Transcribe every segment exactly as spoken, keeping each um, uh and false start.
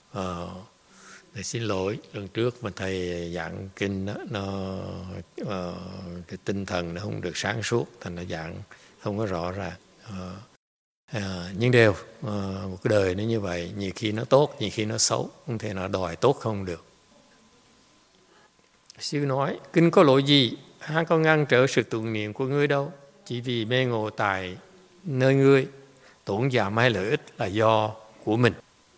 Ờ, thầy xin lỗi, lần trước mà thầy giảng kinh đó, nó uh, cái tinh thần nó không được sáng suốt, thành nó giảng không có rõ ràng. Uh, uh, nhưng đều uh, một cái đời nó như vậy, nhiều khi nó tốt, nhiều khi nó xấu, không thể nào đòi tốt không được. Sư nói, kinh có lỗi gì, hắn có ngăn trở sự tụng niệm của ngươi đâu, chỉ vì mê ngộ tại nơi ngươi, tổn giảm hay lợi ích là do của mình.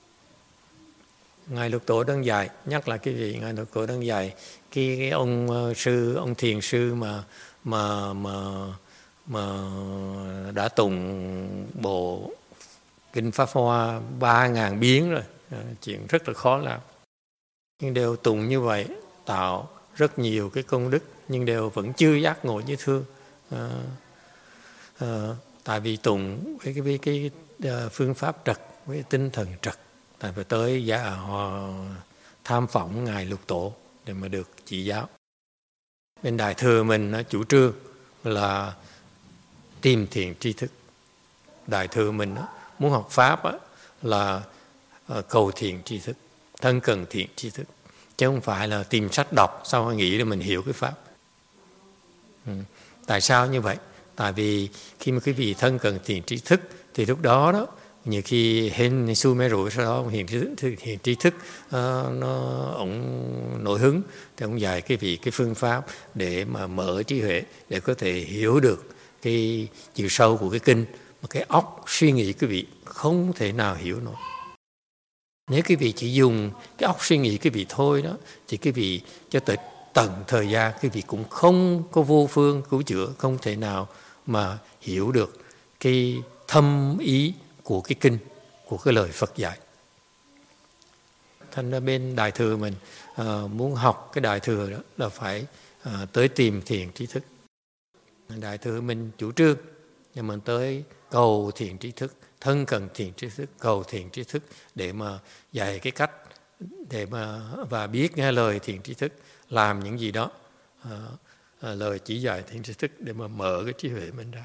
Ngài Lục Tổ đang dạy, nhắc lại cái vị Ngài Lục Tổ đang dạy cái, cái ông uh, sư, ông thiền sư mà mà mà mà đã tụng bộ kinh Pháp Hoa ba ngàn biến rồi, à, chuyện rất là khó làm. Nhưng đều tụng như vậy, tạo rất nhiều cái công đức, nhưng đều vẫn chưa giác ngộ như thương. À, à, tại vì tụng với cái, với cái uh, phương pháp trật, với tinh thần trật. Tại phải tới giả họ tham phỏng Ngài Lục Tổ để mà được chỉ giáo. Bên Đại Thừa mình nó chủ trương là tìm thiện tri thức. Đại Thừa mình đó, muốn học Pháp đó, là cầu thiện tri thức, thân cần thiện tri thức, chứ không phải là tìm sách đọc sau nghĩ để mình hiểu cái Pháp. Ừ. Tại sao như vậy? Tại vì khi mà quý vị thân cần thiện tri thức thì lúc đó đó nhiều khi hên su mê rủi, sau đó hiện tri thức, hiện tri thức uh, nó ông nổi hứng thì ông dạy cái vị cái phương pháp để mà mở trí huệ để có thể hiểu được cái chiều sâu của cái kinh mà cái óc suy nghĩ cái vị không thể nào hiểu nổi. Nếu cái vị chỉ dùng cái óc suy nghĩ cái vị thôi đó thì cái vị cho tới tận thời gian cái vị cũng không có vô phương cứu chữa, không thể nào mà hiểu được cái thâm ý của cái kinh, của cái lời Phật dạy. Thành ra bên Đại Thừa mình uh, muốn học cái Đại Thừa đó là phải uh, tới tìm thiện tri thức. Đại Thừa mình chủ trương nhưng mình tới cầu thiện tri thức, thân cần thiện tri thức, cầu thiện tri thức để mà dạy cái cách để mà và biết nghe lời thiện tri thức, làm những gì đó uh, uh, lời chỉ dạy thiện tri thức để mà mở cái trí huệ mình ra.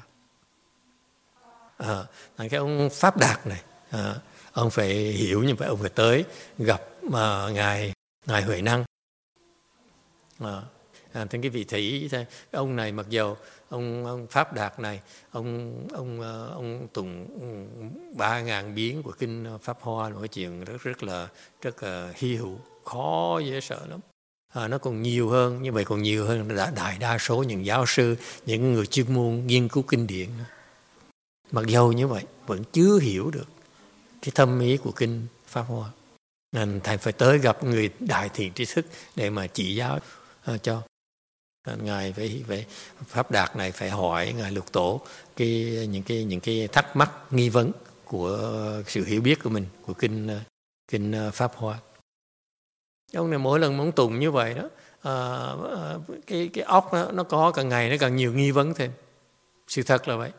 À, cái ông Pháp Đạt này, à, ông phải hiểu như vậy, ông phải tới gặp mà ngài ngài Huệ Năng. À, à, thì cái vị thí ông này mặc dầu ông, ông Pháp Đạt này ông ông ông tụng ba ngàn biến của kinh Pháp Hoa, nói chuyện rất rất là rất là hy hữu, khó dễ sợ lắm. À, nó còn nhiều hơn, như vậy còn nhiều hơn đại đa số những giáo sư, những người chuyên môn nghiên cứu kinh điển. Mặc dầu như vậy vẫn chưa hiểu được cái thâm ý của kinh Pháp Hoa, nên thầy phải tới gặp người đại thiện tri thức để mà chỉ giáo uh, cho. Ngài phải, phải Pháp Đạt này phải hỏi Ngài Lục Tổ cái những cái những cái thắc mắc nghi vấn của sự hiểu biết của mình của kinh uh, kinh uh, Pháp Hoa. Ông này mỗi lần muốn tụng như vậy đó, uh, uh, cái cái óc nó, nó có càng ngày nó càng nhiều nghi vấn thêm. Sự thật là vậy.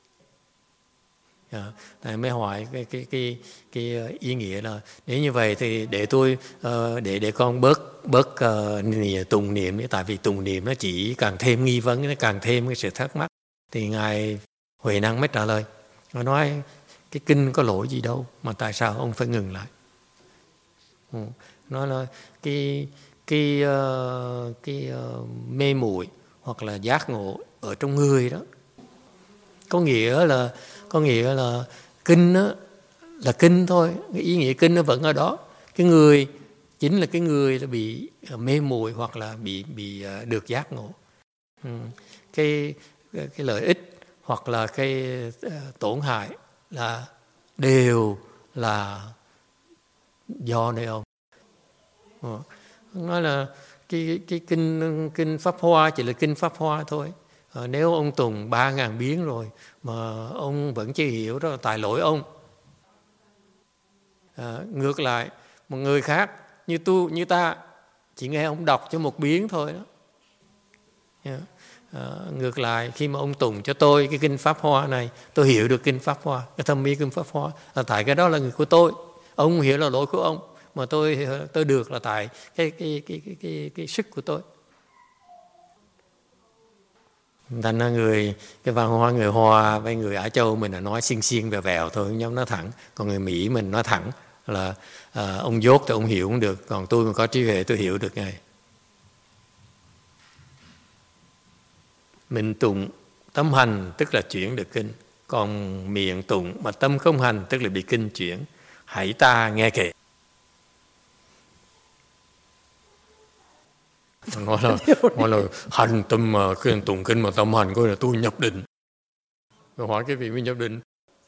À, thầy mới hỏi cái, cái, cái, cái ý nghĩa là nếu như vậy thì để tôi uh, để để con bớt bớt uh, tụng niệm, tại vì tụng niệm nó chỉ càng thêm nghi vấn, nó càng thêm cái sự thắc mắc. Thì ngài Huệ Năng mới trả lời, nó nói cái kinh có lỗi gì đâu mà tại sao ông phải ngừng lại. Ừ. Nói là cái cái uh, cái uh, mê muội hoặc là giác ngộ ở trong người đó, có nghĩa là có nghĩa là kinh đó, là kinh thôi, cái ý nghĩa kinh nó vẫn ở đó. Cái người chính là cái người là bị mê muội hoặc là bị bị được giác ngộ. Ừ. Cái cái lợi ích hoặc là cái tổn hại là đều là do nơi ông. Ừ. Nói là cái cái kinh kinh Pháp Hoa chỉ là kinh Pháp Hoa thôi. À, nếu ông tùng ba ngàn biến rồi mà ông vẫn chưa hiểu, đó là tại lỗi ông. À, ngược lại một người khác như tu như ta chỉ nghe ông đọc cho một biến thôi đó. Yeah. À, ngược lại khi mà ông tùng cho tôi cái kinh Pháp Hoa này, tôi hiểu được kinh Pháp Hoa, cái thâm ý kinh Pháp Hoa, là tại cái đó là người của tôi. Ông hiểu là lỗi của ông, mà tôi tôi được là tại cái cái cái cái cái, cái sức của tôi. Thành ra người cái văn hóa người Hoa với người Á Châu mình là nói xiên xiên vèo vèo thôi, nhóm nó thẳng. Còn người Mỹ mình nói thẳng, là à, ông dốt thì ông hiểu cũng được, còn tôi mà có trí huệ tôi hiểu được ngay. Mình tụng tâm hành tức là chuyển được kinh, còn miệng tụng mà tâm không hành tức là bị kinh chuyển. Hãy ta nghe kể. Nói là, nói là hành tâm mà khi tụng kinh mà tâm hành coi là tôi nhập định. Rồi hỏi cái vị mới nhập định.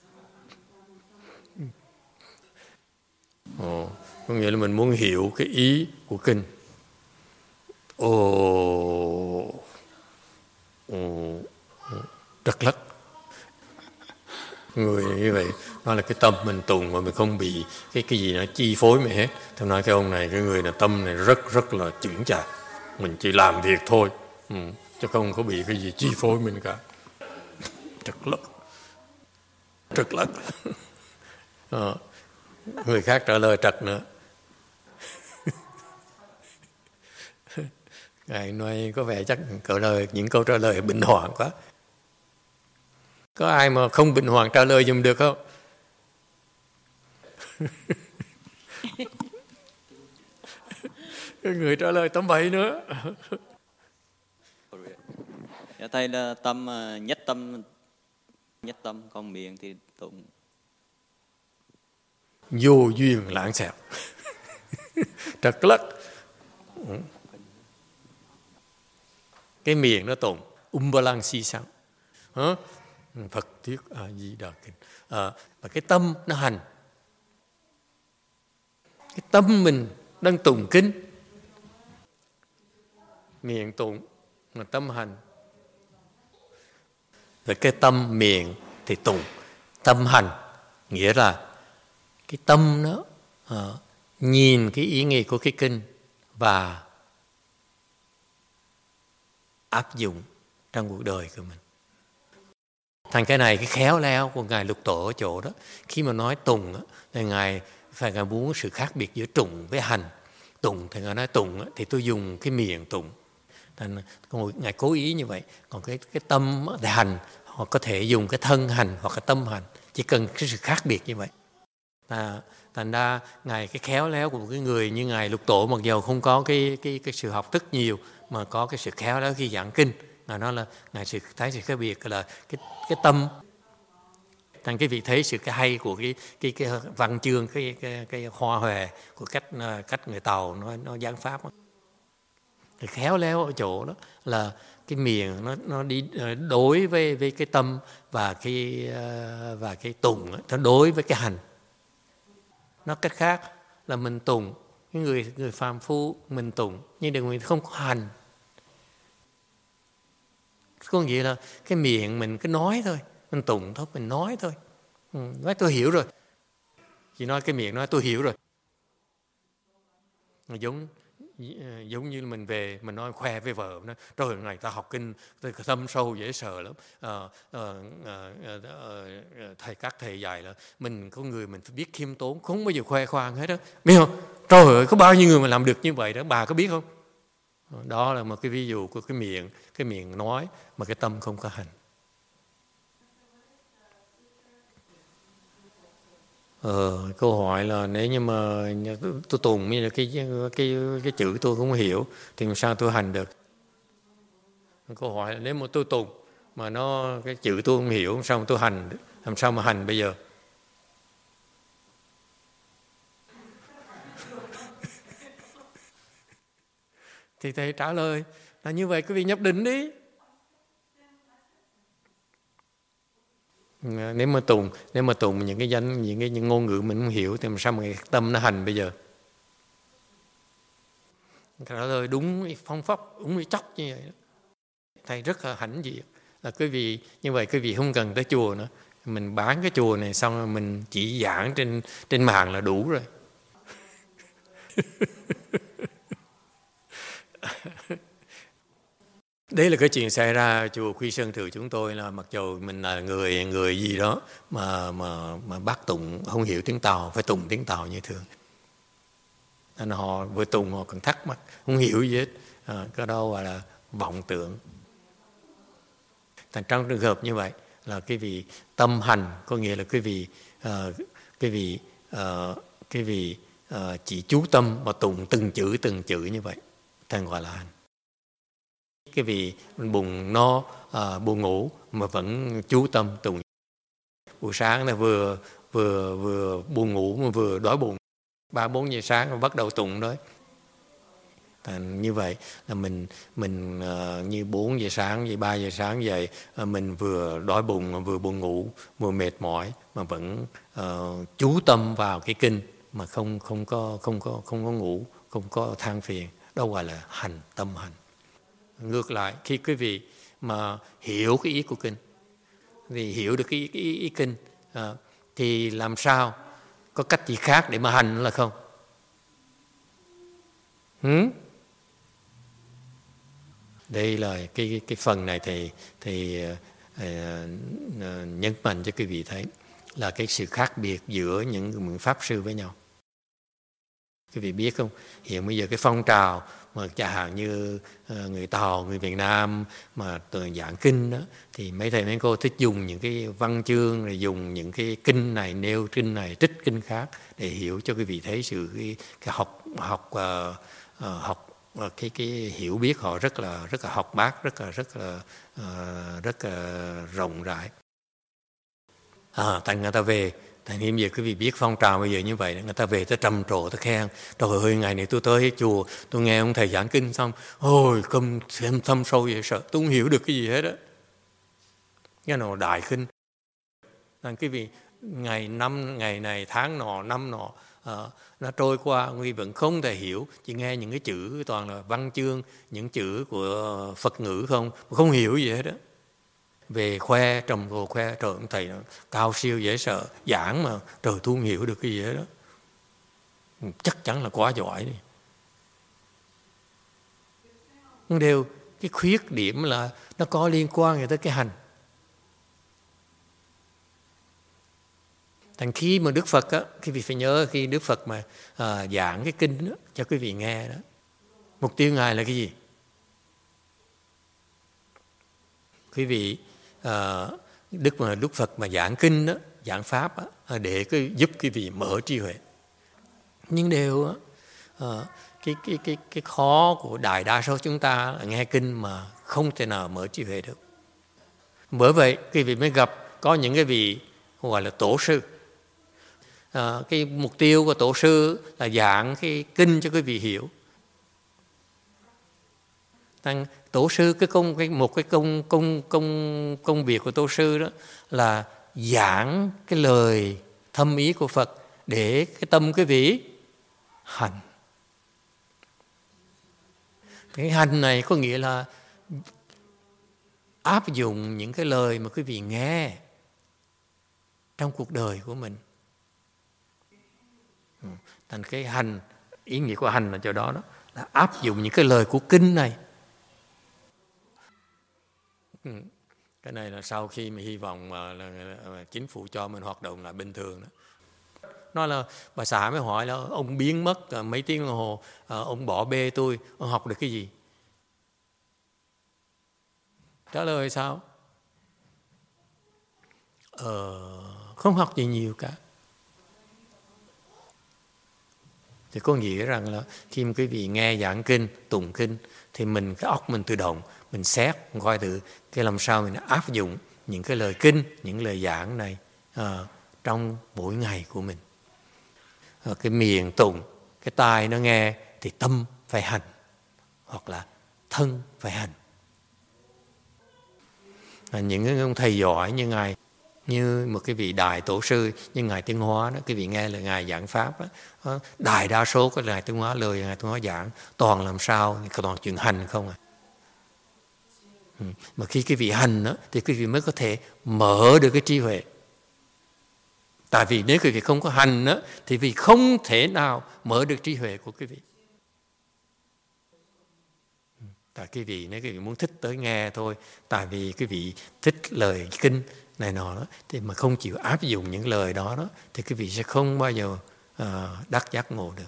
Ồ, có nghĩa là mình muốn hiểu cái ý của kinh. Ồ, ồ, trật lất. Người như vậy, đó là cái tâm mình tụng mà mình không bị cái cái gì nó chi phối mình hết. Tôi nói cái ông này, cái người là tâm này rất rất là chững chạc. Mình chỉ làm việc thôi, ừ, chứ không có bị cái gì chi phối mình cả. Trật lất. Trật lất. À, người khác trả lời trật nữa. Ngài nói có vẻ chắc câu lời, những câu trả lời bình hoàng quá. Có ai mà không bình hoàng trả lời giùm được không? Cái người trả lời tấm bậy nữa. Dạ thầy là tâm nhất tâm nhất tâm, còn miệng thì tụng vô duyên lãng xẹo. Trật lất. Cái miệng nó tụng um ba lăng si sáng. Hả? Phật thuyết A Di Đà Kinh. À, và cái tâm nó hành. Cái tâm mình đang tụng kinh, miệng tụng mà tâm hành. Và cái tâm miệng thì tụng, tâm hành, nghĩa là cái tâm nó à, nhìn cái ý nghĩa của cái kinh và áp dụng trong cuộc đời của mình. Thành cái này, cái khéo léo của Ngài Lục Tổ ở chỗ đó, khi mà nói tùng thì Ngài phải Ngài muốn sự khác biệt giữa tụng với hành. Tụng thì Ngài nói tụng thì tôi dùng cái miệng tụng, thành Ngài cố ý như vậy. Còn cái cái tâm để hành, hoặc có thể dùng cái thân hành hoặc cái tâm hành, chỉ cần cái sự khác biệt như vậy. À, thành ra Ngài cái khéo léo của một cái người như Ngài Lục Tổ, mặc dù không có cái cái cái sự học thức nhiều mà có cái sự khéo léo khi giảng kinh, Ngài nói là Ngài sự thấy sự khác biệt là cái cái tâm. Thành cái vị thấy sự cái hay của cái cái cái văn chương, cái cái cái hoa hòe của cách cách người Tàu nó nó giảng pháp. Thì khéo léo ở chỗ đó là cái miệng nó nó đi đối với với cái tâm, và cái và cái tụng nó đối với cái hành. Nó cách khác là mình tụng, cái người người phàm phu mình tụng nhưng đừng mình không có hành. Có nghĩa là cái miệng mình cứ nói thôi, mình tụng thôi, mình nói thôi. Ừ, nói tôi hiểu rồi. Chỉ nói cái miệng nói tôi hiểu rồi. Giống giống như mình về mình nói khoe với vợ, nói trời ngày ta học kinh tôi thâm sâu dễ sợ lắm. À, à, à, à, thầy các thầy dạy là mình có người mình phải biết khiêm tốn, không bao giờ khoe khoang hết đó, biết không? Trời ơi, có bao nhiêu người mà làm được như vậy đó, bà có biết không? Đó là một cái ví dụ của cái miệng, cái miệng nói mà cái tâm không có hành. Ờ, câu hỏi là nếu như mà tôi tụng như là cái cái cái chữ tôi không hiểu thì làm sao tôi hành được? Câu hỏi là nếu mà tôi tụng mà nó cái chữ tôi không hiểu, làm sao mà tôi hành, làm sao mà hành bây giờ? Thì thầy trả lời là như vậy, quý vị nhập định đi. Nếu mà tụng, nếu mà tụng những cái danh, những cái những ngôn ngữ mình không hiểu thì làm sao mà cái tâm nó hành bây giờ? Trả lời đúng phong pháp, đúng cái chóc như vậy đó. Thầy rất là hãnh diện là quý vị như vậy, quý vị không cần tới chùa nữa, mình bán cái chùa này xong rồi mình chỉ giảng trên trên mạng là đủ rồi. Đấy là cái chuyện xảy ra chùa Quy Sơn Thượng chúng tôi, là mặc dù mình là người người gì đó mà mà mà bác tụng không hiểu tiếng Tàu, phải tụng tiếng Tàu như thường. Nên họ vừa tụng họ còn thắc mắc không hiểu gì hết, à, cái đó gọi là vọng tưởng. Thành trong trường hợp như vậy là cái vị tâm hành, có nghĩa là cái vị uh, cái vị uh, quý vị uh, chỉ chú tâm và tụng từng chữ từng chữ như vậy, thành gọi là hành. Quý vị bụng no, uh, buồn ngủ mà vẫn chú tâm tụng. Buổi sáng là vừa vừa vừa buồn ngủ mà vừa đói bụng, ba bốn giờ sáng mà bắt đầu tụng đấy. Thành như vậy là mình mình uh, như bốn giờ sáng, vậy ba giờ sáng dậy, uh, mình vừa đói bụng, vừa buồn ngủ, vừa mệt mỏi mà vẫn uh, chú tâm vào cái kinh mà không không có không có không có ngủ, không có than phiền, đó gọi là hành, tâm hành. Ngược lại, khi quý vị mà hiểu cái ý của kinh, thì hiểu được cái, cái ý, ý kinh, uh, thì làm sao có cách gì khác để mà hành là không? Hmm? Đây là cái cái phần này thì thì uh, uh, nhấn mạnh cho quý vị thấy là cái sự khác biệt giữa những pháp sư với nhau. Quý vị biết không? Hiện bây giờ cái phong trào mà chẳng hạn như uh, người Tàu, người Việt Nam mà giảng kinh đó, thì mấy thầy mấy cô thích dùng những cái văn chương, rồi dùng những cái kinh này nêu kinh này trích kinh khác để hiểu cho quý vị thấy sự cái, cái học học uh, uh, học cái cái hiểu biết họ rất là rất là học bác, rất là rất là uh, rất là rộng rãi. À, thành người ta về, thành hiện giờ quý vị biết phong trào bây giờ như vậy, người ta về tới trầm trồ, tới khen. Trời ơi, ngày này tôi tới chùa, tôi nghe ông thầy giảng kinh xong, ôi không xem thâm sâu vậy sợ, tôi không hiểu được cái gì hết á. Cái nào đại kinh. Thành quý vị ngày năm ngày này tháng nọ năm nọ à, nó trôi qua, quý vị vẫn không thể hiểu, chỉ nghe những cái chữ toàn là văn chương, những chữ của Phật ngữ không, không hiểu gì hết á. Về khoe trầm trồ khoe, trời ông thầy nó cao siêu dễ sợ, giảng mà trời tôi không hiểu được cái gì hết đó, chắc chắn là quá giỏi đi. Nhưng đều cái khuyết điểm là nó có liên quan tới cái hành. Thành khi mà Đức Phật á, quý vị phải nhớ khi Đức Phật mà à, giảng cái kinh đó, cho quý vị nghe đó, mục tiêu Ngài là cái gì? Quý vị à, Đức mà Đức Phật mà giảng kinh đó, giảng pháp á, để cái, giúp quý vị mở trí huệ. Nhưng đều á, à, cái cái cái cái khó của đại đa số chúng ta là nghe kinh mà không thể nào mở trí huệ được. Bởi vậy quý vị mới gặp có những cái vị gọi là tổ sư. À, cái mục tiêu của tổ sư là giảng cái kinh cho quý vị hiểu. Tăng tổ sư cái công cái một cái công công công công việc của tổ sư đó là giảng cái lời thâm ý của Phật để cái tâm quý vị hành. Cái hành này có nghĩa là áp dụng những cái lời mà quý vị nghe trong cuộc đời của mình. Thành cái hành, ý nghĩa của hành là chỗ đó đó, là áp dụng những cái lời của kinh này. Cái này là sau khi mà hy vọng mà là, là chính phủ cho mình hoạt động là bình thường đó. Nó là bà xã mới hỏi là ông biến mất mấy tiếng đồng hồ, ông bỏ bê tôi, ông học được cái gì? Trả lời sao? Ờ, không học gì nhiều cả. Thì có nghĩa rằng là khi mà quý vị nghe giảng kinh, tụng kinh, thì mình cái óc mình tự động, mình xét, mình coi thử cái làm sao mình áp dụng những cái lời kinh, những lời giảng này à, trong mỗi ngày của mình. À, cái miệng tụng, cái tai nó nghe thì tâm phải hành, hoặc là thân phải hành. À, những cái ông thầy giỏi như Ngài, như một cái vị đại tổ sư như Ngài Tiến Hóa đó, cái vị nghe lời Ngài giảng pháp đó, đại đa số cái Ngài Tiến Hóa, lời Ngài Tiến Hóa giảng toàn làm sao, toàn chuyện hành không à. Ừ. Mà khi cái vị hành đó, thì quý vị mới có thể mở được cái trí huệ. Tại vì nếu quý vị không có hành đó, thì quý vị không thể nào mở được trí huệ của quý vị. Tại quý vị nếu quý vị muốn thích tới nghe thôi, tại vì quý vị thích lời kinh này nọ đó, thì mà không chịu áp dụng những lời đó đó, thì quý vị sẽ không bao giờ uh, đắc giác ngộ được.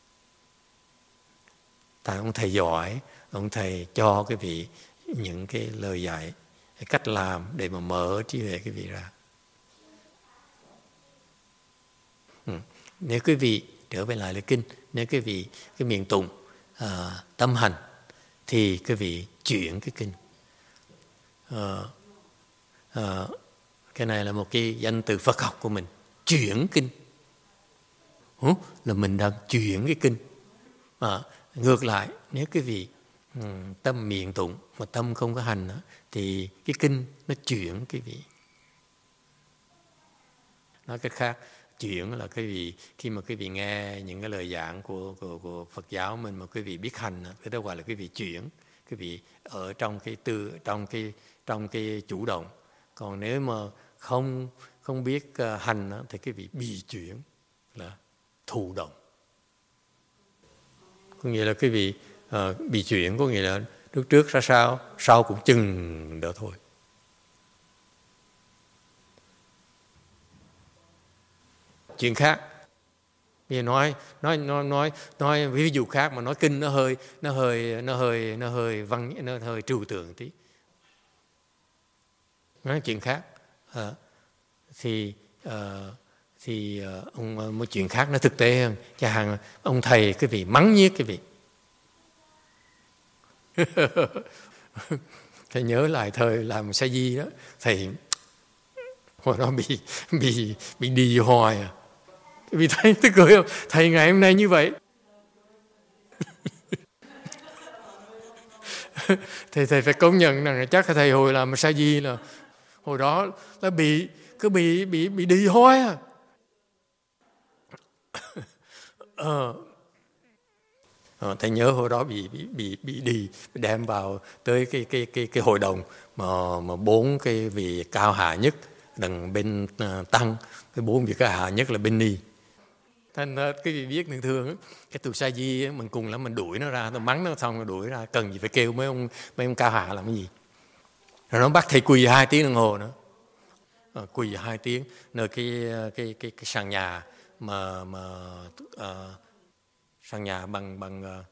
Tại ông thầy giỏi, ông thầy cho quý vị những cái lời dạy, cái cách làm để mà mở trí huệ quý vị ra. Ừ. Nếu quý vị trở về lại lời kinh. Nếu quý vị cái miệng tụng à, tâm hành thì quý vị chuyển cái kinh. À, à, cái này là một cái danh từ Phật học của mình, chuyển kinh. Hú, là mình đang chuyển cái kinh. À, ngược lại, nếu quý vị um, tâm miệng tụng mà tâm không có hành đó, thì cái kinh nó chuyển quý vị. Nói cách khác, chuyển là quý vị khi mà quý vị nghe những cái lời giảng của, của, của Phật giáo mình mà quý vị biết hành, thì đó gọi là quý vị chuyển. Quý vị ở trong cái tư, trong cái trong cái chủ động. Còn nếu mà không không biết uh, hành thì quý vị bị chuyển, là thụ động. Có nghĩa là quý vị uh, bị chuyển, có nghĩa là trước trước ra sao, sau cũng chừng đó thôi. Chuyện khác, bây giờ nói nói nói nói nói ví dụ khác mà nói kinh nó hơi nó hơi nó hơi nó hơi văn nó hơi trừu tượng tí. Nói chuyện khác à, thì à, thì à, ông một chuyện khác nó thực tế hơn. Chẳng hạn ông thầy cái vị mắng nhiếc cái vị. Thầy nhớ lại thời làm sa di đó, thầy hồi đó bị bị bị đi hoài à. Vì thầy tức cười không? Thầy ngày hôm nay như vậy. Thầy thầy phải công nhận rằng chắc thầy hồi làm sa di là hồi đó là bị cứ bị bị bị đi hoài à. Ờ. Ờ, thầy nhớ hồi đó bị bị bị bị đi đem vào tới cái cái cái cái hội đồng mà mà bốn cái vị cao hạ nhất đằng bên uh, tăng, cái bốn vị cao hạ nhất là bên ni. Thành cái vị biết thường thường cái tụi sa di mình cùng lắm mình đuổi nó ra, nó mắng nó xong rồi đuổi ra, cần gì phải kêu mấy ông mấy ông cao hạ làm cái gì. Rồi nó bắt thầy quỳ hai tiếng đồng hồ nữa, à, quỳ hai tiếng nơi cái cái cái cái sàn nhà mà mà uh, sàn nhà bằng bằng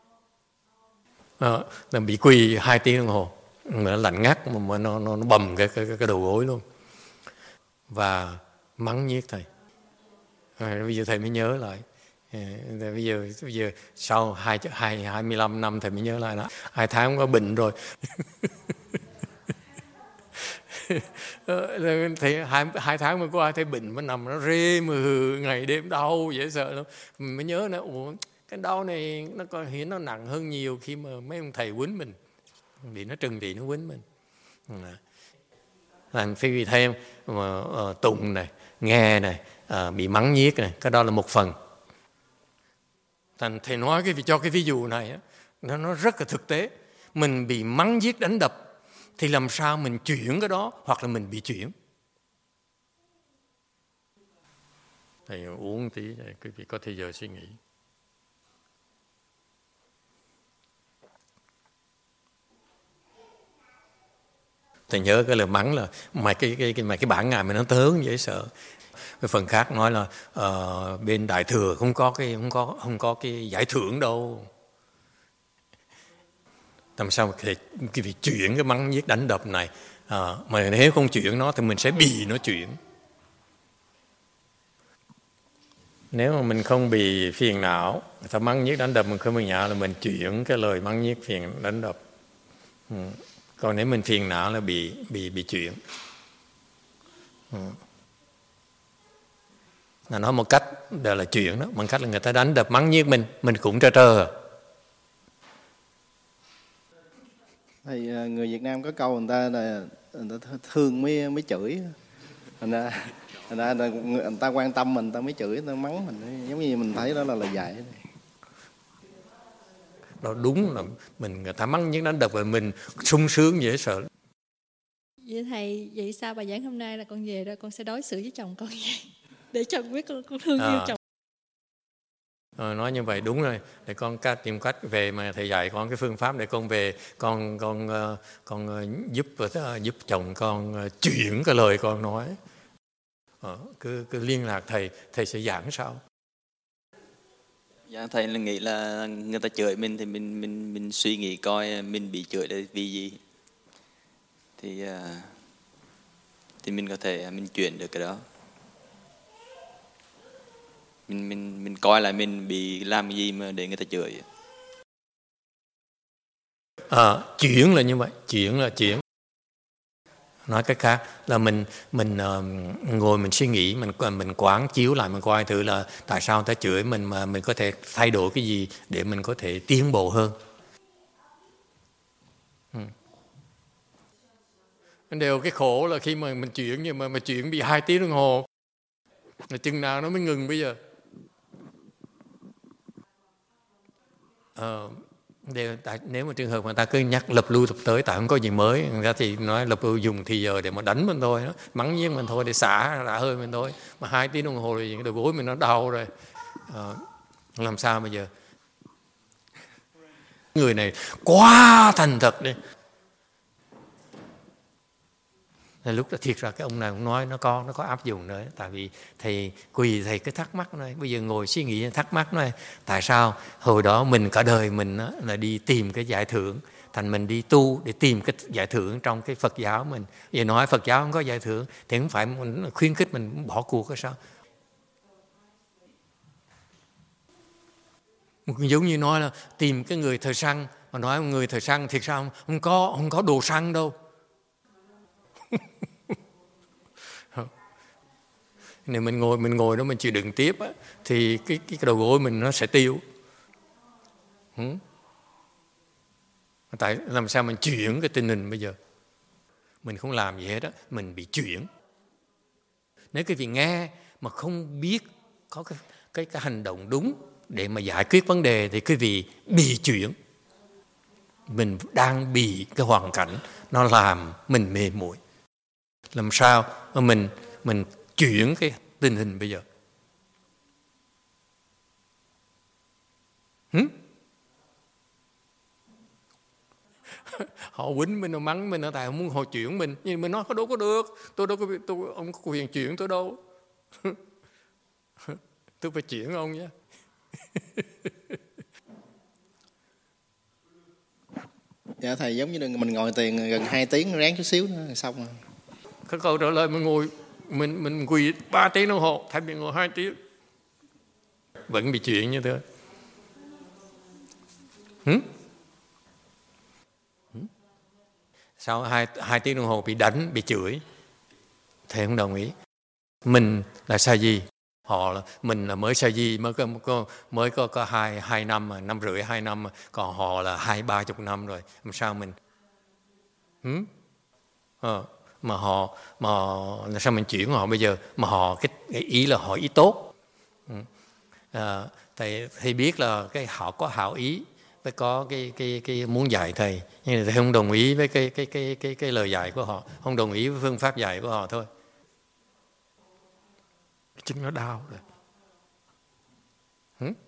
uh, uh, bị quỳ hai tiếng đồng hồ, nó lạnh ngắt mà, mà nó nó nó bầm cái cái cái đầu gối luôn và mắng nhiếc thầy. À, bây giờ thầy mới nhớ lại. À, bây giờ bây giờ sau hai hai hai mươi lăm năm thầy mới nhớ lại đó. Hai tháng có bệnh rồi. Thầy hai hai tháng mới qua thấy bệnh, mới nằm nó rê mừ ngày đêm đau dễ sợ lắm. Mình mới nhớ nữa, ủa cái đau này nó có hiển nó nặng hơn nhiều khi mà mấy ông thầy quýnh mình, vì nó trừng trị nó quýnh mình. Làm phi vì thêm mà uh, tụng này, nghe này, À, bị mắng nhiếc này, cái đó là một phần. Thành thầy nói cái cho cái ví dụ này á, nó nó rất là thực tế. Mình bị mắng nhiếc đánh đập thì làm sao mình chuyển cái đó, hoặc là mình bị chuyển. Thầy uống tí, quý vị có thời giờ suy nghĩ. Thầy nhớ cái lời mắng là mày cái cái cái mày cái bản ngài mày nó tớ dễ sợ. Cái phần khác nói là uh, bên Đại Thừa không có cái không có không có cái giải thưởng đâu. Làm sao mà cái, cái việc chuyển cái mắng nhiếc đánh đập này, uh, mà nếu không chuyển nó thì mình sẽ bị nó chuyển. Nếu mà mình không bị phiền não, người ta mắng nhiếc đánh đập mình không bị nhạo là mình chuyển cái lời mắng nhiếc phiền đánh đập. Ừ. Còn nếu mình phiền não là bị bị bị chuyển. Ừ. Là nói một cách đó là chuyện đó, bằng cách là người ta đánh đập mắng nhiếc mình, mình cũng trơ trơ. Thì người Việt Nam có câu người ta là người ta thương mới mới chửi, người ta, người ta người ta quan tâm mình, người ta mới chửi, người ta mắng mình, giống như mình thấy đó là lời dạy. Đó đúng là mình người ta mắng nhiếc đánh đập và mình sung sướng dễ sợ. Vậy thầy, vậy sao bài giảng hôm nay là con về đó con sẽ đối xử với chồng con vậy? Để chồng biết con, con thương à. yêu chồng. Ờ, nói như vậy đúng rồi, để con cách tìm cách về mà thầy dạy con cái phương pháp để con về con con con, con giúp giúp chồng con chuyển cái lời con nói. Ờ, cứ cứ liên lạc thầy, thầy sẽ giảng sao? Dạ thầy là nghĩ là người ta chửi mình thì mình mình mình suy nghĩ coi mình bị chửi là vì gì, thì thì mình có thể mình chuyển được cái đó. mình mình mình coi là mình bị làm cái gì mà để người ta chửi. À, chuyển là như vậy, chuyển là chuyển. Nói cách khác là mình mình uh, ngồi mình suy nghĩ, mình mình quán chiếu lại, mình coi thử là tại sao người ta chửi mình, mà mình có thể thay đổi cái gì để mình có thể tiến bộ hơn. Ừ. Đều cái khổ là khi mà mình chuyển, nhưng mà mà chuyển bị hai tiếng đồng hồ, là chừng nào nó mới ngừng bây giờ. Ờ, Đều, tại, nếu mà trường hợp người ta cứ nhắc lập lưu tục tới, tại không có gì mới, người ta thì nói lập lưu dùng thì giờ để mà đánh mình thôi, đó. Mắng nhiếc mình thôi, để xả đã hơi mình thôi. Mà hai tiếng đồng hồ rồi đầu gối mình nó đau rồi, à, làm sao bây giờ? Người này quá thành thật đi. Lúc đó thiệt ra cái ông này cũng nói nó có nó có áp dụng nữa. Tại vì thầy quỳ thầy cứ thắc mắc nói, bây giờ ngồi suy nghĩ thắc mắc nói, tại sao hồi đó mình cả đời mình á, là đi tìm cái giải thưởng, thành mình đi tu để tìm cái giải thưởng trong cái Phật giáo mình. Giờ nói Phật giáo không có giải thưởng thì không phải mình khuyến khích mình bỏ cuộc hay sao? Giống như nói là tìm cái người thợ săn, mà nói người thợ săn thiệt sao không, không có không có đồ săn đâu. Nếu mình ngồi mình ngồi đó mình chịu đựng tiếp á, thì cái cái đầu gối mình nó sẽ tiêu. Ừ. Tại làm sao mình chuyển cái tình hình bây giờ? Mình không làm gì hết á, mình bị chuyển. Nếu quý vị nghe mà không biết có cái cái cái hành động đúng để mà giải quyết vấn đề thì quý vị bị chuyển. Mình đang bị cái hoàn cảnh nó làm mình mê muội. Làm sao mà mình mình chuyển cái tình hình bây giờ? Hử? Họ quýnh mình, họ mắng mình, tại họ muốn họ chuyển mình, nhưng mình nói có đâu có được, tôi đâu có, tôi ông có quyền chuyển tôi đâu. Tôi phải chuyển ông nhé. Dạ thầy, giống như mình ngồi tiền gần hai tiếng ráng chút xíu nữa là xong rồi. Cái câu trả lời mình ngồi mình mình quỳ ba tiếng đồng hồ, thay vì ngồi hai tiếng vẫn bị chuyện như thế. Hử? Sau hai hai tiếng đồng hồ bị đánh, bị chửi, thầy không đồng ý. Mình là sa di, họ là mình là mới sa di, mới có, có mới có có hai hai năm mà năm rưỡi hai năm, mà còn họ là hai ba chục năm rồi, làm sao mình? Hử? Ờ. Mà họ mà là sao mình chuyển họ bây giờ, mà họ cái, cái ý là họ ý tốt. À, thầy thầy biết là cái họ có hảo ý, phải có cái cái cái muốn dạy thầy, nhưng mà thầy không đồng ý với cái cái cái cái cái lời dạy của họ, không đồng ý với phương pháp dạy của họ thôi. Chân nó đau rồi. Hử?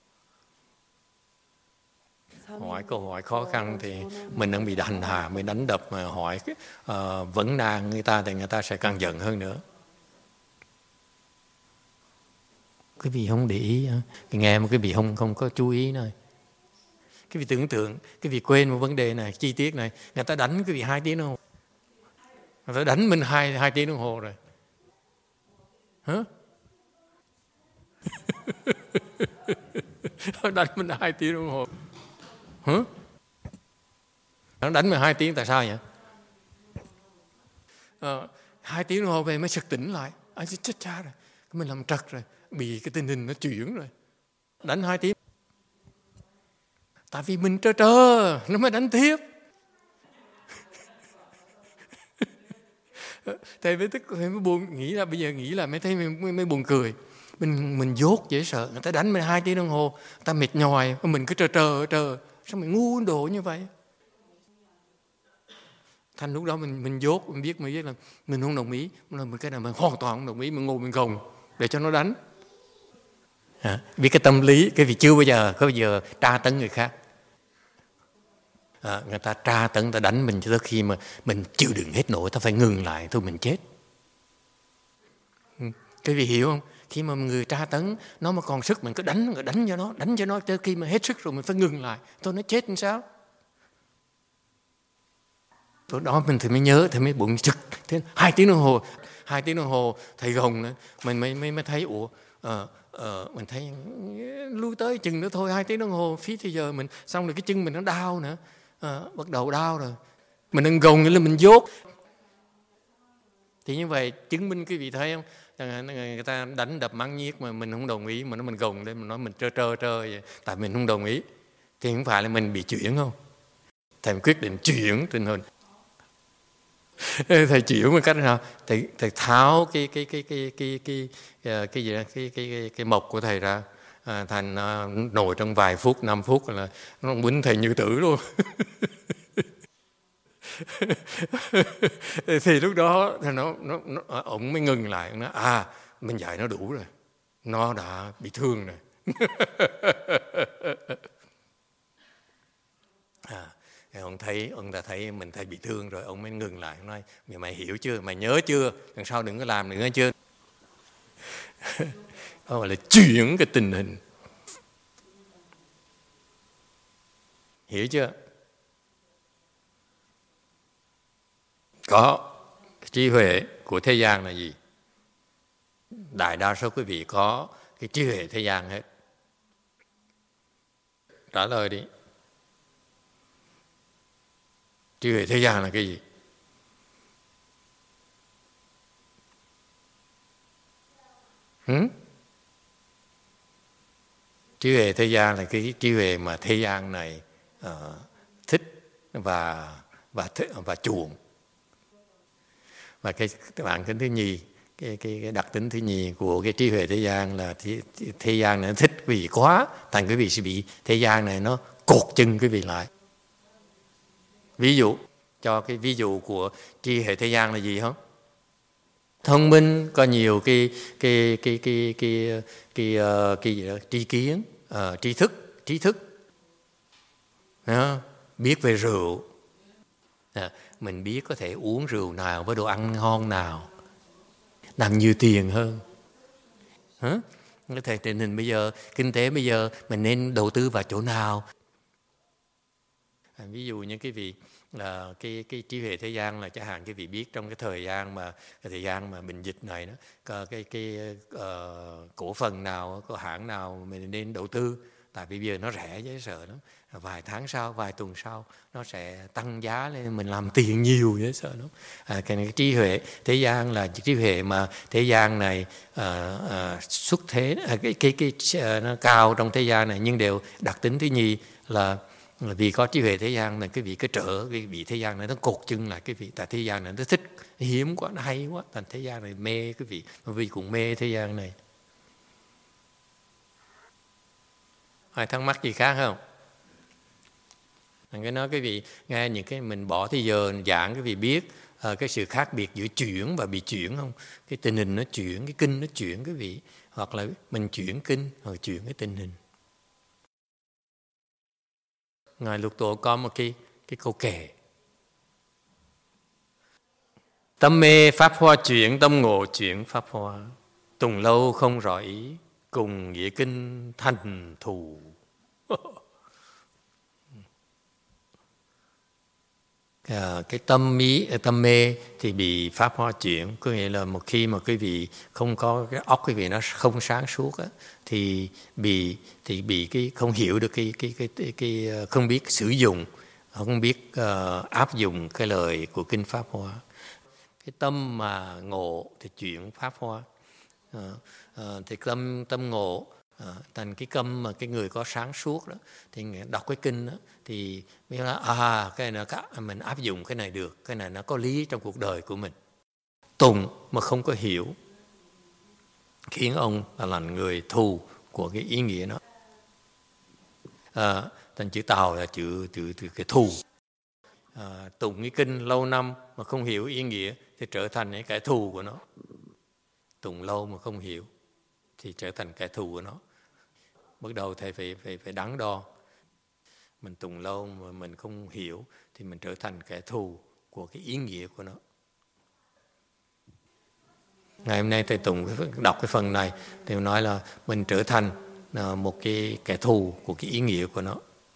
Hỏi câu hỏi khó khăn thì mình đang bị hành hạ, mình đánh đập, mà hỏi uh, vấn nạn người ta thì người ta sẽ càng giận hơn nữa. Quý vị không để ý, nghe mà quý vị không không có chú ý này. Quý vị tưởng tượng, quý vị quên một vấn đề này, chi tiết này, người ta đánh quý vị hai tiếng đồng hồ, người ta đánh mình hai hai tiếng đồng hồ rồi. Hả? Đánh mình hai tiếng đồng hồ. Hả? Nó đánh mình hai tiếng tại sao vậy? À, hai tiếng đồng hồ về mới sực tỉnh lại. Anh chết cha rồi, mình làm trật rồi, bị cái tình hình nó chuyển rồi. Đánh hai tiếng. Tại vì mình trơ trơ, nó mới đánh tiếp. Thầy mới tức, thầy mới buồn, nghĩ là bây giờ nghĩ là mới thấy mới, mới buồn cười. Mình mình dốt dễ sợ, người ta đánh mình hai tiếng đồng hồ, người ta mệt nhòi, mình cứ trơ trơ trơ, sao mình ngu đồ như vậy? Thành lúc đó mình mình dốt, mình biết mình biết là mình không đồng ý, mình cái nào mình hoàn toàn không đồng ý, mình ngồi mình gồng để cho nó đánh. À, biết cái tâm lý, cái vì chưa bao giờ có bao giờ tra tấn người khác. À, người ta tra tấn, người ta đánh mình cho tới khi mà mình chịu đựng hết nổi, ta phải ngừng lại, thôi mình chết. Cái vị hiểu không? Khi mà người tra tấn, nó mà còn sức mình cứ đánh, mình đánh cho nó, đánh cho nó, tới khi mà hết sức rồi mình phải ngừng lại, thôi nó chết làm sao? Tối đó mình thì mới nhớ, thì mới bụng trực, thế hai tiếng đồng hồ, hai tiếng đồng hồ thầy gồng nữa, mình mới mới mới thấy ủa, à, uh, mình thấy lui tới chừng nữa thôi, hai tiếng đồng hồ phí thì giờ mình, xong rồi cái chân mình nó đau nữa, uh, bắt đầu đau rồi, mình đang gồng như là mình dốt. Thì như vậy chứng minh quý vị thấy không, người ta đánh đập mắng nhiếc mà mình không đồng ý, mà nó mình gồng lên mình nói mình trơ trơ trơ vậy, tại mình không đồng ý, thì không phải là mình bị chuyển không? Thầy quyết định chuyển tình hình. Thầy chuyển một cách nào? Thầy, thầy tháo cái cái cái cái cái cái cái cái gì đó, cái cái cái, cái mộc của thầy ra, à, thành à, nổi trong vài phút, năm phút là nó quýnh thầy như tử luôn. Thì lúc đó thì nó, nó, nó ông mới ngừng lại, nó à mình dạy nó đủ rồi, nó đã bị thương rồi. À, ông thấy, ông ta thấy mình thấy bị thương rồi, ông mới ngừng lại, ông nói mày, mày hiểu chưa, mày nhớ chưa, lần sau đừng có làm nữa chưa. Đó là chuyển cái tình hình, hiểu chưa? Có trí huệ của thế gian là gì? Đại đa số quý vị có cái trí huệ thế gian hết. Trả lời đi. Trí huệ thế gian là cái gì? Hử? Trí huệ thế gian là cái trí huệ mà thế gian này uh, thích và và thích, và chuộng. Và cái bản tính thứ nhì, cái, cái, cái đặc tính thứ nhì của cái trí huệ thế gian là thế, thế gian này nó thích quý vị quá, thành quý vị sẽ bị thế gian này nó cột chân quý vị lại. Ví dụ, cho cái ví dụ của trí huệ thế gian là gì không? Thông minh, có nhiều cái cái cái cái cái cái cái, cái gì đó, tri kiến, uh, tri thức, trí thức, đó, biết về rượu. À, mình biết có thể uống rượu nào với đồ ăn ngon nào, làm nhiều tiền hơn. Hả? Có thể tình hình bây giờ, kinh tế bây giờ mình nên đầu tư vào chỗ nào? À, ví dụ như cái vị là cái cái trí huệ thế gian là chẳng hạn cái vị biết trong cái thời gian mà cái thời gian mà bệnh dịch này đó, cái cái, cái uh, cổ phần nào, có hãng nào mình nên đầu tư, tại vì bây giờ nó rẻ dễ sợ lắm. Vài tháng sau, vài tuần sau nó sẽ tăng giá lên, mình làm tiền nhiều dễ sợ lắm. À, cái, cái trí huệ thế gian là trí huệ mà thế gian này à, à, xuất thế, à, cái cái cái, cái nó cao trong thế gian này, nhưng đều đặc tính thứ nhì là vì có trí huệ thế gian này, cái vị cái trở cái vị thế gian này nó cột chân lại cái vị, tại thế gian này nó thích hiếm quá, nó hay quá, thành thế gian này mê cái vị, vì cũng mê thế gian này. Ai thắc mắc gì khác không? Cái nói cái vị nghe những cái mình bỏ thì giờ giảng cái vị biết uh, cái sự khác biệt giữa chuyển và bị chuyển không? Cái tình hình nó chuyển, cái kinh nó chuyển cái vị, hoặc là mình chuyển kinh hoặc chuyển cái tình hình. Ngài Lục Tổ có một cái cái câu kệ: tâm mê pháp hoa chuyển, tâm ngộ chuyển pháp hoa, tùng lâu không rõ ý, cùng nghĩa kinh thành thù. À, cái tâm ý, tâm mê thì bị pháp hoa chuyển, có nghĩa là một khi mà quý vị không có cái óc quý vị nó không sáng suốt á, thì bị thì bị cái không hiểu được cái cái cái cái, cái không biết sử dụng, không biết uh, áp dụng cái lời của kinh pháp hoa. Cái tâm mà ngộ thì chuyển pháp hoa, uh, uh, thì tâm tâm ngộ À, thành cái câm mà cái người có sáng suốt đó, thì đọc cái kinh đó, thì biết là à cái này nó, mình áp dụng cái này được, cái này nó có lý trong cuộc đời của mình. Tùng mà không có hiểu khiến ông là làm người thù của cái ý nghĩa đó. À, thành chữ Tàu là chữ từ từ cái thù. À, tụng cái kinh lâu năm mà không hiểu ý nghĩa thì trở thành cái kẻ thù của nó. Tụng lâu mà không hiểu thì trở thành kẻ thù của nó. Bắt đầu thầy phải, phải, phải đắn đo. Mình tụng lâu mà mình không hiểu thì mình trở thành kẻ thù của cái ý nghĩa của nó. Ngày hôm nay thầy Tùng đọc cái phần này thì nói là mình trở thành một cái kẻ thù của cái ý nghĩa của nó.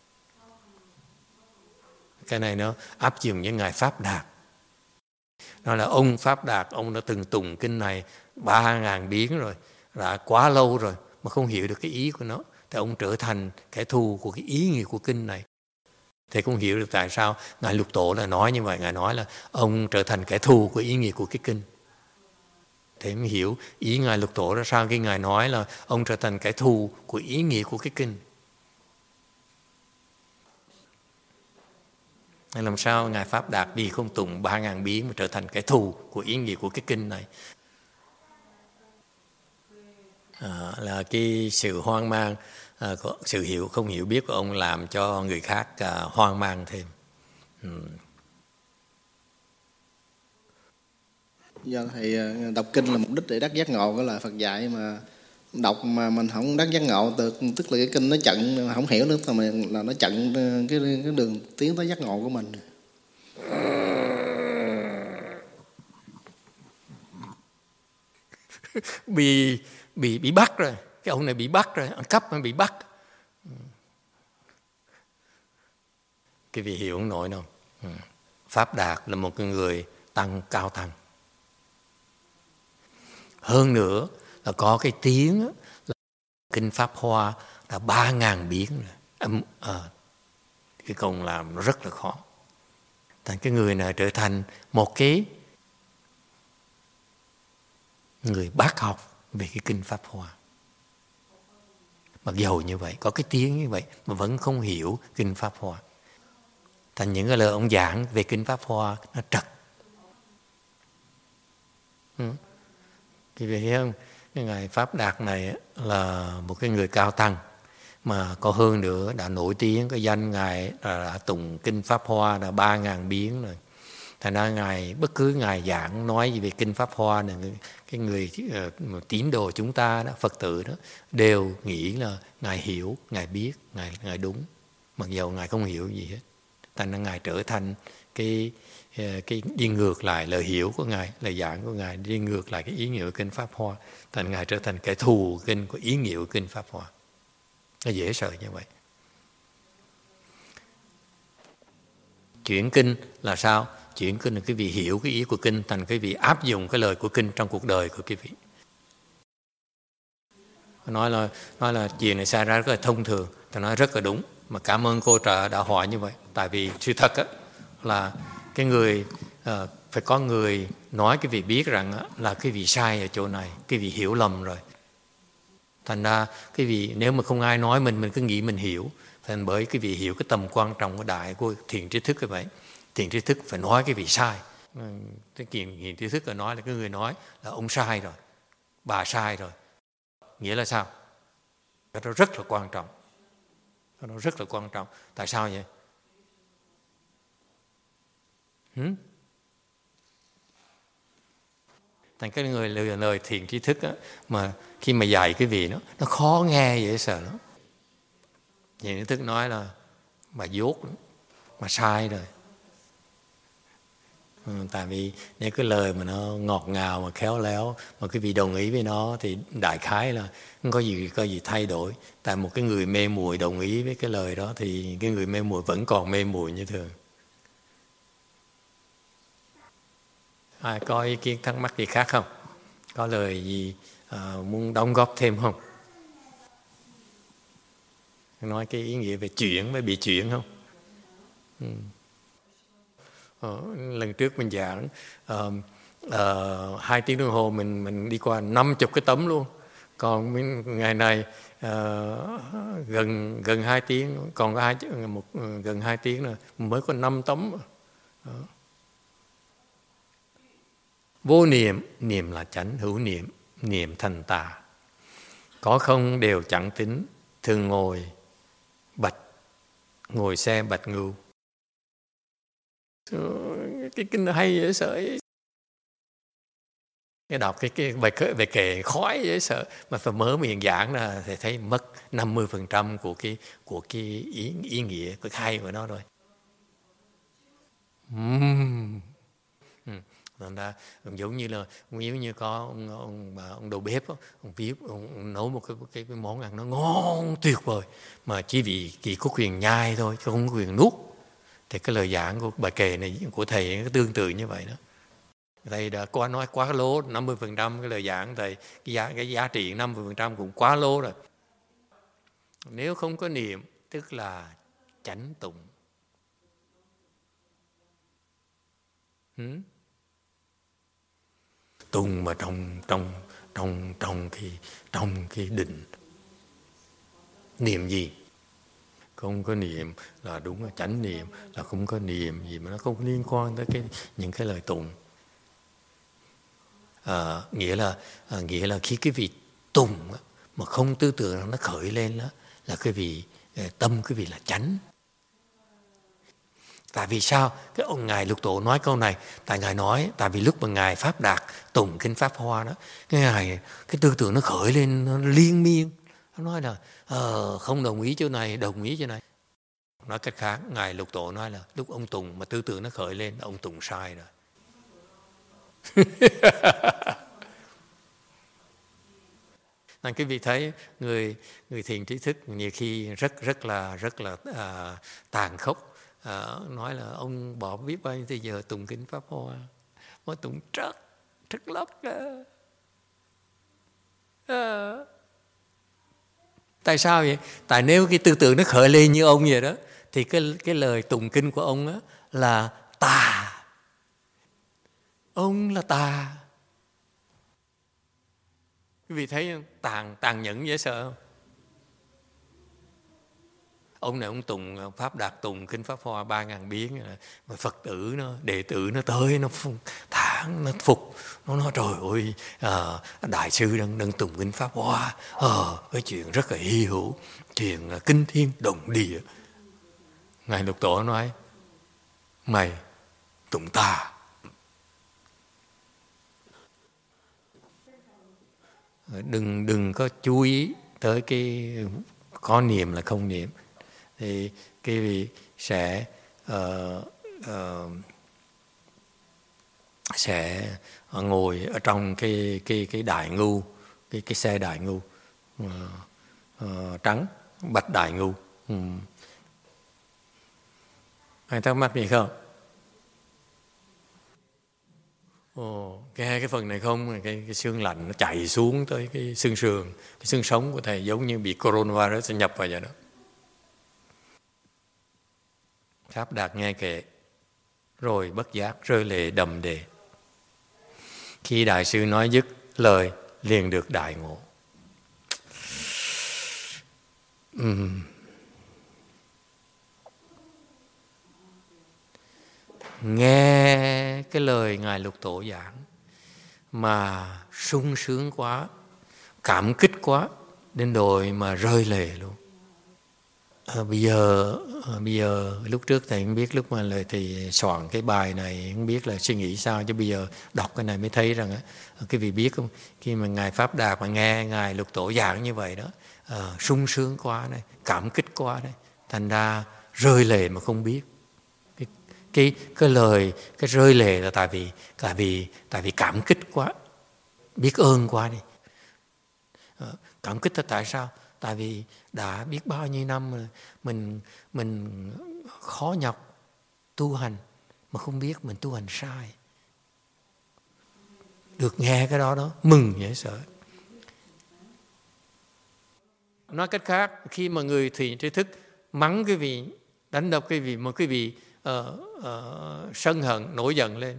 Cái này nó áp dụng với Ngài Pháp Đạt. Nó là ông Pháp Đạt, ông đã từng tụng kinh này ba ngàn biến rồi, đã quá lâu rồi mà không hiểu được cái ý của nó, thì ông trở thành kẻ thù của cái ý nghĩa của kinh này. Thầy không hiểu được tại sao Ngài Lục Tổ là nói như vậy. Ngài nói là ông trở thành kẻ thù của ý nghĩa của cái kinh. Thầy mới hiểu ý Ngài Lục Tổ ra sao khi Ngài nói là ông trở thành kẻ thù của ý nghĩa của cái kinh. Làm sao Ngài Pháp Đạt đi không tùng ba ngàn biến mà trở thành kẻ thù của ý nghĩa của cái kinh này? À, là cái sự hoang mang, à, sự hiểu không hiểu biết của ông làm cho người khác à, hoang mang thêm. Ừ. Giờ thầy đọc kinh là mục đích để đắc giác ngộ, đó là Phật dạy, mà đọc mà mình không đắc giác ngộ, tức là cái kinh nó chặn, không hiểu nữa, là nó chặn cái, cái đường tiến tới giác ngộ của mình. bị bị bị bắt rồi, cái ông này bị bắt rồi, ăn cắp bị bắt. Cái vị hiểu không nổi đâu. Pháp Đạt là một người tăng cao tăng. Hơn nữa là có cái tiếng là kinh Pháp Hoa là ba ngàn biến rồi. À, cái công làm nó rất là khó. Thành cái người này trở thành một cái người bác học về cái kinh Pháp Hoa. Mặc dầu như vậy, có cái tiếng như vậy mà vẫn không hiểu kinh Pháp Hoa. Thành những cái lời ông giảng về kinh Pháp Hoa nó trật. Ừ. Thì vậy thấy không? Cái Ngài Pháp Đạt này là một cái người cao tăng, mà có hơn nữa đã nổi tiếng, cái danh Ngài là đã tụng kinh Pháp Hoa là ba ngàn biến rồi. Thành ra Ngài, bất cứ Ngài giảng nói gì về kinh Pháp Hoa này, cái người uh, tín đồ chúng ta đó, Phật tử đó, đều nghĩ là Ngài hiểu, Ngài biết, Ngài, Ngài đúng, mặc dầu Ngài không hiểu gì hết. Thành ra Ngài trở thành cái, cái đi ngược lại lời hiểu của Ngài, lời giảng của Ngài, đi ngược lại cái ý nghĩa của kinh Pháp Hoa. Thành Ngài trở thành kẻ thù kinh của ý nghĩa của kinh Pháp Hoa. Nó dễ sợ như vậy. Chuyển kinh là sao? Chuyển kinh là cái vị hiểu cái ý của kinh, thành cái vị áp dụng cái lời của kinh trong cuộc đời của cái vị. Nói là, nói là chuyện này xảy ra rất là thông thường, tôi nói rất là đúng. Mà cảm ơn cô trợ đã hỏi như vậy. Tại vì sự thật á, là cái người, uh, phải có người nói cái vị biết rằng á, là cái vị sai ở chỗ này, cái vị hiểu lầm rồi. Thành ra cái vị, nếu mà không ai nói mình, mình cứ nghĩ mình hiểu. Thành bởi cái vị hiểu cái tầm quan trọng của đại của thiền tri thức như vậy. Thiền tri thức phải nói cái vị sai. Cái thiền tri thức là nói là cái người nói là ông sai rồi, bà sai rồi. Nghĩa là sao? Cái đó rất là quan trọng. Cái đó rất là quan trọng. Tại sao vậy? Hmm? Thành cái người lời, lời thiền tri thức á, mà khi mà dạy cái vị nó, nó khó nghe dễ sợ lắm. Thiền tri thức nói là bà dốt lắm, mà sai rồi. Ừ, tại vì nếu cái lời mà nó ngọt ngào mà khéo léo mà cái vị đồng ý với nó thì đại khái là không có gì có gì thay đổi. Tại một cái người mê muội đồng ý với cái lời đó thì cái người mê muội vẫn còn mê muội như thường. Ai có ý kiến thắc mắc gì khác không? Có lời gì à, muốn đóng góp thêm không? Nói cái ý nghĩa về chuyển với bị chuyển không? Ừ. Ờ, lần trước mình giảng uh, uh, hai tiếng đồng hồ mình mình đi qua năm chục cái tấm luôn. Còn ngày này uh, gần gần hai tiếng, còn có hai một uh, gần hai tiếng rồi mới có năm tấm. Uh. Vô niệm, niệm là chánh, hữu niệm, niệm thành tà. Có không đều chẳng tính, thường ngồi bạch, ngồi xe bạch ngưu. Cái kinh hay dễ sợ. Cái đọc cái, cái bài, bài kệ khói dễ sợ. Mà phải mở miệng giảng là thì thấy mất năm mươi phần trăm của cái, của cái ý, ý nghĩa, cái hay của nó rồi. Uhm. Thành ra giống như là giống như có ông ông bà ông đầu bếp đó, ông viết ông, ông nấu một cái, cái cái món ăn nó ngon tuyệt vời mà chỉ vì chỉ có quyền nhai thôi chứ không có quyền nuốt, thì cái lời giảng của bài kệ này của thầy nó tương tự như vậy đó. Thầy đã quá nói quá lố năm mươi phần trăm cái lời giảng thầy, cái giá, cái giá trị năm mươi phần trăm cũng quá lố rồi. Nếu không có niệm tức là chánh tụng. Hmm? Tụng mà trong trong trong trong cái trong cái định. Niệm gì? Không có niệm là đúng là chánh niệm, là không có niệm gì mà nó không liên quan tới cái những cái lời tụng. À, nghĩa là à, nghĩa là khi cái vị tụng mà không tư tưởng nó khởi lên đó, là cái vị tâm cái vị là chánh. Tại vì sao cái ông ngài Lục Tổ nói câu này? Tại ngài nói tại vì lúc mà ngài Pháp Đạt tụng kinh Pháp Hoa đó, cái ngài cái tư tưởng nó khởi lên nó liên miên, nó nói là ờ, không đồng ý chỗ này, đồng ý chỗ này. Nói cách khác, ngài Lục Tổ nói là lúc ông tụng mà tư tưởng nó khởi lên, ông tụng sai rồi. Nên cái vị thấy người người thiền trí thức nhiều khi rất rất là rất là à, tàn khốc. À, nói là ông bỏ biết bao nhiêu thời giờ tụng kinh Pháp Hoa, mà tụng rất rất lắm. À. Tại sao vậy? Tại nếu cái tư tưởng nó khởi lên như ông vậy đó, thì cái cái lời tụng kinh của ông á là tà. Ông là tà. Quý vị thấy không? Tàn, tàn nhẫn dễ sợ không? Ông này ông tụng Pháp Đạt tụng kinh Pháp Hoa ba ngàn biến, mà Phật tử nó, đệ tử nó tới, nó thán, nó phục, nó nói trời ơi, à, đại sư đang, đang tụng kinh Pháp Hoa, à, cái chuyện rất là hy hữu, chuyện là kinh thiên động địa. Ngài Lục Tổ nói, mày tụng tà. Đừng đừng có chú ý tới cái có niệm là không niệm, thì cái vị sẽ uh, uh, sẽ ngồi ở trong cái cái cái đại ngu, cái cái xe đại ngu uh, uh, trắng bạch đại ngu. Um. Ai thắc mắc gì không? Ồ, nghe cái phần này không, cái, cái xương lạnh nó chạy xuống tới cái xương sườn, cái xương sống của thầy giống như bị coronavirus sẽ nhập vào vậy đó. Pháp Đạt nghe kệ, rồi bất giác rơi lệ đầm đìa. Khi đại sư nói dứt lời, liền được đại ngộ. Uhm. Nghe cái lời Ngài Lục Tổ giảng mà sung sướng quá, cảm kích quá, đến đồi mà rơi lệ luôn. À, bây giờ à, bây giờ lúc trước thầy không biết, lúc mà lời thì soạn cái bài này không biết là suy nghĩ sao, chứ bây giờ đọc cái này mới thấy rằng á, cái vị biết không, khi mà Ngài Pháp Đạt mà nghe Ngài Lục Tổ giảng như vậy đó, à, sung sướng quá này, cảm kích quá này, thành ra rơi lệ mà không biết. Cái cái, cái lời cái rơi lệ là tại vì tại vì tại vì cảm kích quá, biết ơn quá đi. À, cảm kích là tại sao? Tại vì đã biết bao nhiêu năm rồi mình mình khó nhọc tu hành mà không biết mình tu hành sai. Được nghe cái đó đó mừng dễ sợ. Nói cách khác, khi mà người thiền tri thức mắng cái vị, đánh đập cái vị, mà cái vị uh, uh, sân hận nổi giận lên,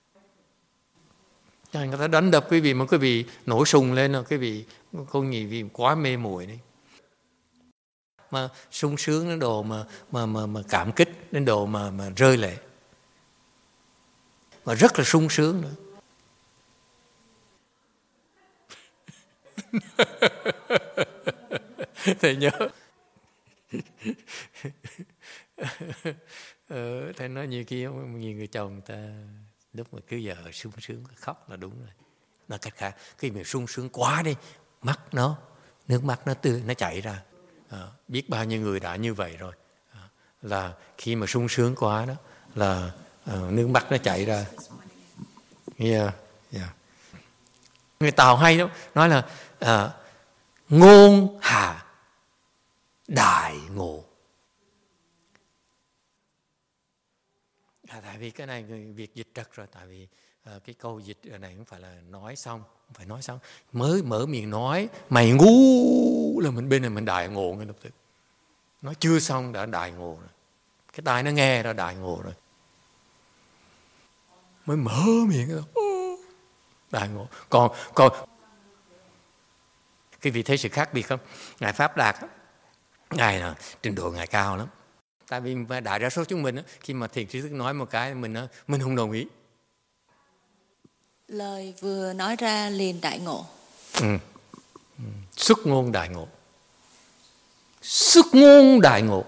người ta đánh đập cái vị mà cái vị nổi sùng lên, cái vị con gì vì quá mê muội đấy, mà sung sướng đến độ mà mà mà mà cảm kích đến độ mà mà rơi lệ, mà rất là sung sướng nữa. Thầy nhớ ờ, thầy nói nhiều khi nhiều người chồng ta lúc mà cứ giờ sung sướng khóc là đúng rồi. Nói cách khác, khi mình sung sướng quá đi, mắt nó nước mắt nó tươi nó chảy ra. À, biết bao nhiêu người đã như vậy rồi, à, là khi mà sung sướng quá đó là à, nước mắt nó chảy ra. Yeah, yeah. Người Tàu hay lắm, nói là à, ngôn hà đại ngộ. À, tại vì cái này người Việt dịch trật rồi, tại vì à, cái câu dịch này không phải là nói xong, không phải nói xong, mới mở miệng nói mày ngu là mình bên này mình đại ngộ ngay lập tức. Nó chưa xong đã đại ngộ rồi, cái tai nó nghe ra đại ngộ rồi, mới mở miệng ra đại ngộ. Còn còn cái vị thấy sự khác biệt không? Ngài Pháp Đạt, ngài là trình độ ngài cao lắm. Tại vì đại đa số chúng mình khi mà thiền tri thức nói một cái mình mình không đồng ý. Lời vừa nói ra liền đại ngộ. Ừ. Ừ. Xuất ngôn đại ngộ. Xuất ngôn đại ngộ.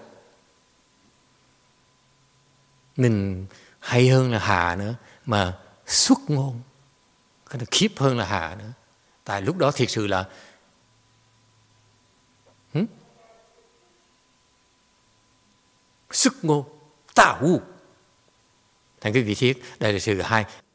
Mình hay hơn là hạ nữa, mà xuất ngôn cái nó khiếp hơn là hạ nữa. Tại lúc đó thiệt sự là hmm? Xuất ngôn tạo. Thành cái vị thiết đây là sự hai